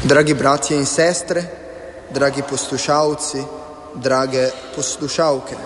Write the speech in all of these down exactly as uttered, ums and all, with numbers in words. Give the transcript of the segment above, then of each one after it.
Dragi bratje in sestre, dragi poslušalci, drage poslušalke.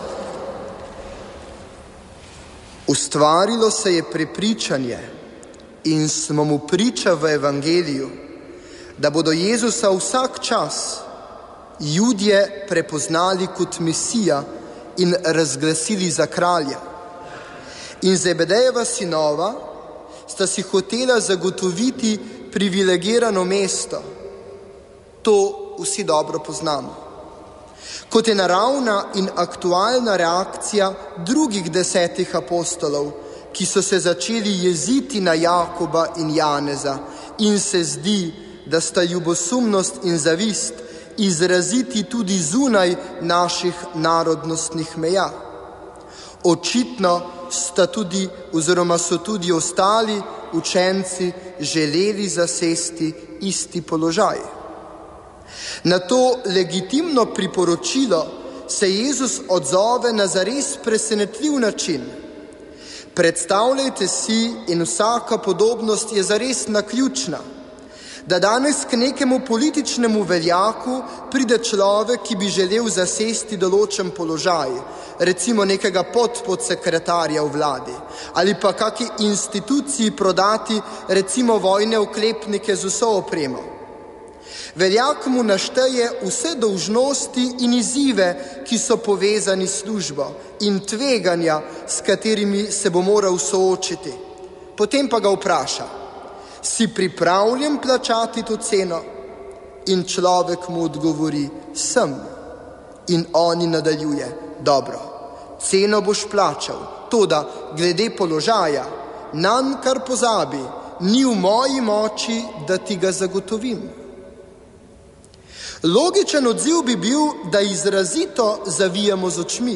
Ustvarilo se je prepričanje in smo mu priča v evangeliju, da bodo Jezusa vsak čas Judje prepoznali kot Mesija in razglasili za kralja. In Zebedejeva sinova sta si hotela zagotoviti privilegirano mesto. To vsi dobro poznamo. Kot je naravna in aktualna reakcija drugih desetih apostolov, ki so se začeli jeziti na Jakoba in Janeza in se zdi, da sta ljubosumnost in zavist izraziti tudi zunaj naših narodnostnih meja. Očitno sta tudi oziroma so tudi ostali učenci želeli zasesti isti položaj. Na to legitimno priporočilo se Jezus odzove na zares presenetljiv način. Predstavljajte si, in vsaka podobnost je zares naključna, da danes k nekemu političnemu veljaku pride človek, ki bi želel zasesti določen položaj, recimo nekega podpodsekretarja v vladi, ali pa kaki instituciji prodati recimo vojne oklepnike z vso opremo. Veljak mu našteje vse dolžnosti in izzive, ki so povezani s službo, in tveganja, s katerimi se bo moral soočiti. Potem pa ga vpraša: si pripravljen plačati to ceno? In človek mu odgovori: sem. In oni nadaljuje: dobro, ceno boš plačal, toda glede položaja, nanj kar pozabi, ni v moji moči, da ti ga zagotovim. Logičen odziv bi bil, da izrazito zavijamo z očmi,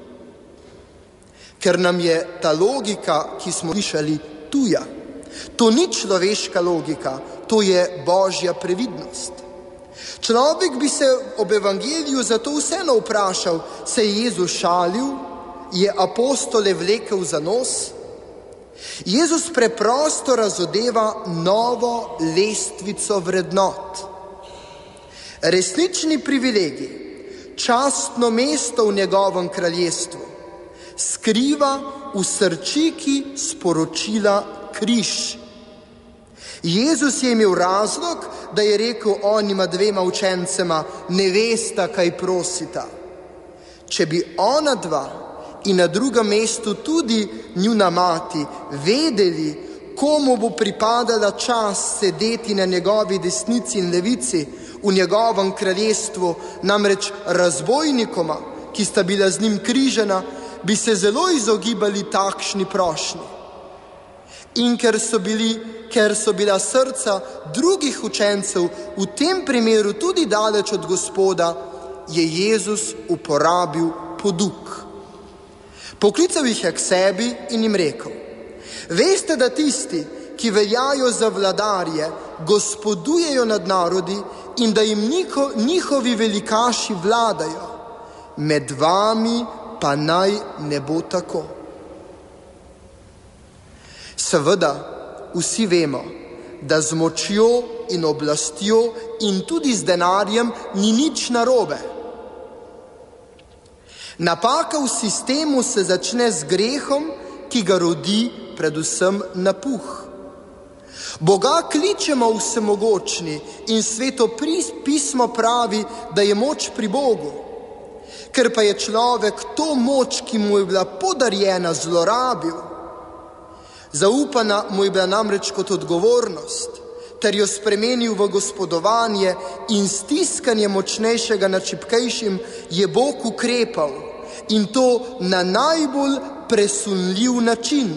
ker nam je ta logika, ki smo slišali, tuja. To ni človeška logika, to je Božja previdnost. Človek bi se ob evangeliju zato vseeno vprašal, se je Jezus šalil, je apostole vlekel za nos? Jezus preprosto razodeva novo lestvico vrednot. Resnični privilegij, častno mesto v njegovem kraljestvu, skriva v srčiki sporočila križ. Jezus je imel razlog, da je rekel onima dvema učencema: ne vesta, kaj prosita. Če bi ona dva in na drugem mestu tudi njuna mati vedeli, komu bo pripadala čast sedeti na njegovi desnici in levici v njegovem kraljestvu, namreč razbojnikoma, ki sta bila z njim križana, bi se zelo izogibali takšni prošnji. In ker so, bili, ker so bila srca drugih učencev v tem primeru tudi daleč od Gospoda, je Jezus uporabil poduk. Poklical jih je k sebi in jim rekel: veste, da tisti, ki veljajo za vladarje, gospodujejo nad narodi in da jim njiho, njihovi velikaši vladajo. Med vami pa naj ne bo tako. Seveda, vsi vemo, da z močjo in oblastjo in tudi z denarjem ni nič narobe. Napaka v sistemu se začne z grehom, ki ga rodi predvsem napuh. Boga kličemo vsemogočni in Sveto pismo pravi, da je moč pri Bogu. Ker pa je človek to moč, ki mu je bila podarjena, zlorabil. Zaupana mu je bila namreč kot odgovornost, ter jo spremenil v gospodovanje in stiskanje močnejšega nad šibkejšim je Bog ukrepal, in to na najbolj presunljiv način.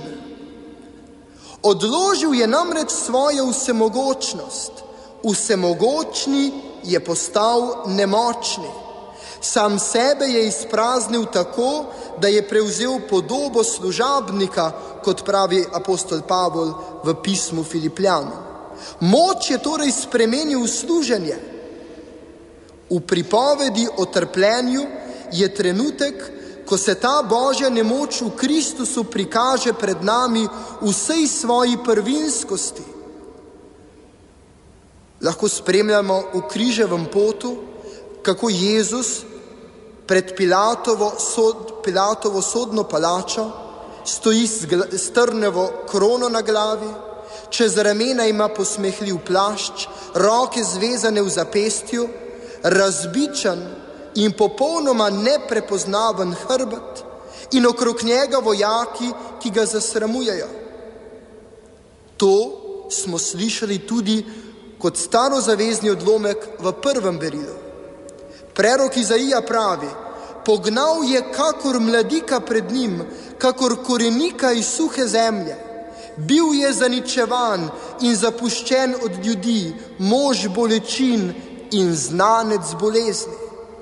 Odložil je namreč svojo vsemogočnost. Vsemogočni je postal nemočni. Sam sebe je izpraznil tako, da je prevzel podobo služabnika, kot pravi apostol Pavol v pismu Filipljanom. Moč je torej spremenil v služenje. V pripovedi o trpljenju je trenutek, ko se ta Božja nemoč v Kristusu prikaže pred nami v vsej svoji prvinskosti. lahko spremljamo v križevem potu, kako Jezus pred Pilatovo, sod, Pilatovo sodno palačo stoji s trnevo krono na glavi, čez ramena ima posmehljiv plašč, roke zvezane v zapestju, razbičan in popolnoma neprepoznaven hrbet in okrog njega vojaki, ki ga zasramujejo. To smo slišali tudi kot starozavezni odlomek v prvem berilu. Prerok Izaija pravi: pognal je kakor mladika pred njim, kakor korenika iz suhe zemlje. Bil je zaničevan in zapuščen od ljudi, mož bolečin in znanec bolezni.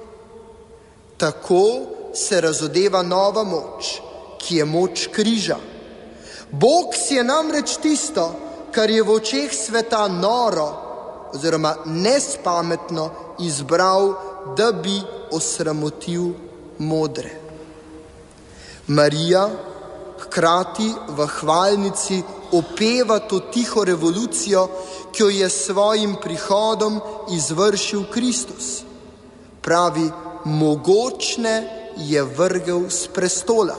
Tako se razodeva nova moč, ki je moč križa. Bog si je namreč tisto, kar je v očeh sveta noro oziroma nespametno izbral, da bi osramotil modre. Marija hkrati v hvalnici opeva to tiho revolucijo, ki jo je s svojim prihodom izvršil Kristus. Pravi: mogočne je vrgel s prestola.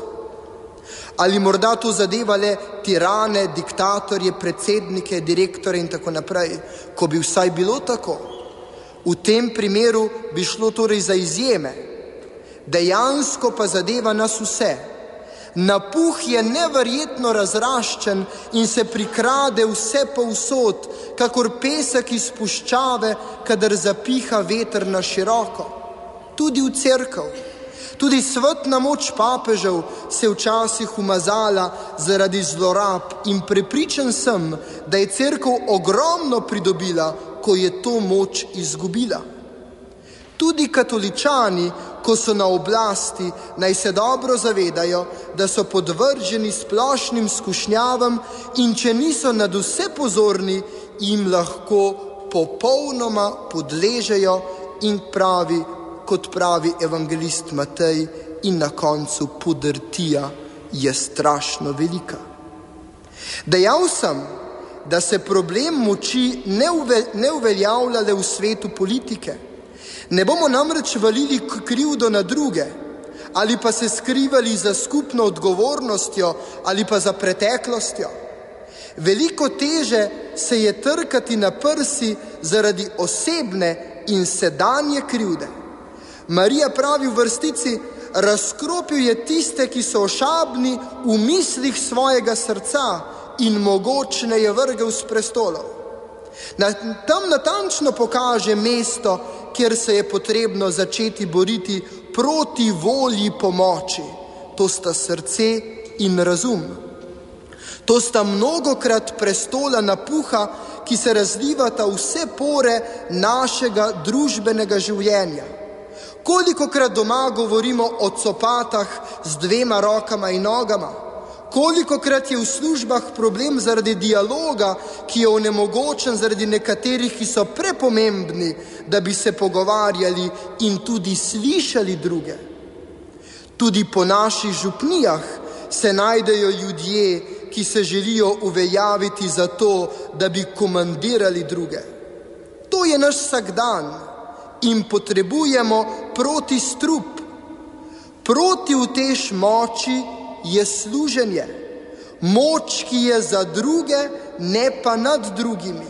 Ali morda to zadeva le tirane, diktatorje, predsednike, direktore in tako naprej? Ko bi vsaj bilo tako, v tem primeru bi šlo torej za izjeme. Dejansko pa zadeva nas vse. Napuh je neverjetno razraščen in se prikrade vse povsod, kakor pesek iz puščave, kadar zapiha veter na široko. Tudi v cerkev. Tudi svetna moč papežev se včasih umazala zaradi zlorab in prepričan sem, da je cerkev ogromno pridobila, ko je to moč izgubila. Tudi katoličani, ko so na oblasti, naj se dobro zavedajo, da so podvrženi splošnim skušnjavam in če niso nad vse pozorni, jim lahko popolnoma podležejo in pravi, kot pravi evangelist Matej, in na koncu podrtija je strašno velika. Dejal sem, da se problem moči ne, uve, ne uveljavlja le v svetu politike. Ne bomo namreč valili krivdo na druge, ali pa se skrivali za skupno odgovornostjo ali pa za preteklostjo. Veliko teže se je trkati na prsi zaradi osebne in sedanje krivde. Marija pravi v vrstici: razkropil je tiste, ki so ošabni v mislih svojega srca, in mogočne je vrgel s prestolov. Na, tam natančno pokaže mesto, kjer se je potrebno začeti boriti proti volji pomoči. To sta srce in razum. To sta mnogokrat prestola napuha, ki se razlivata vse pore našega družbenega življenja. Kolikokrat doma govorimo o copatah z dvema rokama in nogama? Kolikokrat je v službah problem zaradi dialoga, ki je onemogočen zaradi nekaterih, ki so prepomembni, da bi se pogovarjali in tudi slišali druge. Tudi po naših župnijah se najdejo ljudje, ki se želijo uveljaviti za to, da bi komandirali druge. To je naš vsakdan in potrebujemo protistrup. Proti utež moči je služenje. Moč, ki je za druge, ne pa nad drugimi.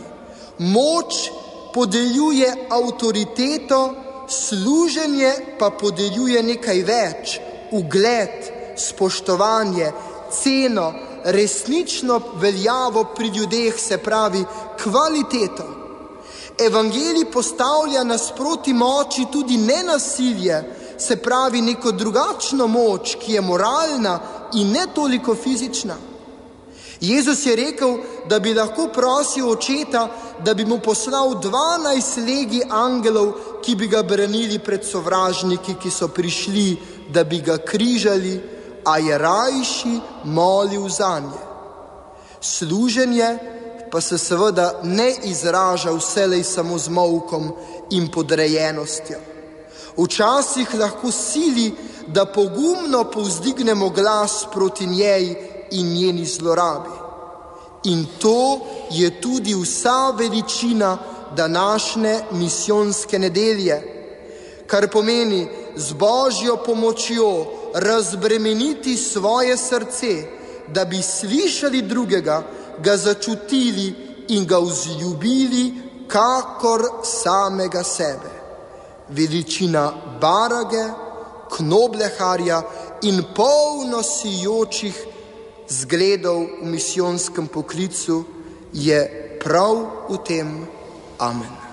Moč podeljuje avtoriteto, služenje pa podeljuje nekaj več: ugled, spoštovanje, ceno, resnično veljavo pri ljudeh, se pravi kvaliteto. Evangelij postavlja nasproti moči tudi nenasilje, se pravi neko drugačno moč, ki je moralna in ne toliko fizična. Jezus je rekel, da bi lahko prosil očeta, da bi mu poslal dvanajst legij angelov, ki bi ga branili pred sovražniki, ki so prišli, da bi ga križali, a je rajši molil zanje. Služenje pa se seveda ne izraža vselej samo z molkom in podrejenostjo. Včasih lahko sili, da pogumno povzdignemo glas proti njej in njeni zlorabi. In to je tudi vsa veličina današnje misijonske nedelje, kar pomeni z Božjo pomočjo razbremeniti svoje srce, da bi slišali drugega, ga začutili in ga vzljubili kakor samega sebe. Veličina Barage, Knobleharja in polno sijočih zgledov v misijonskem poklicu je prav v tem. Amen.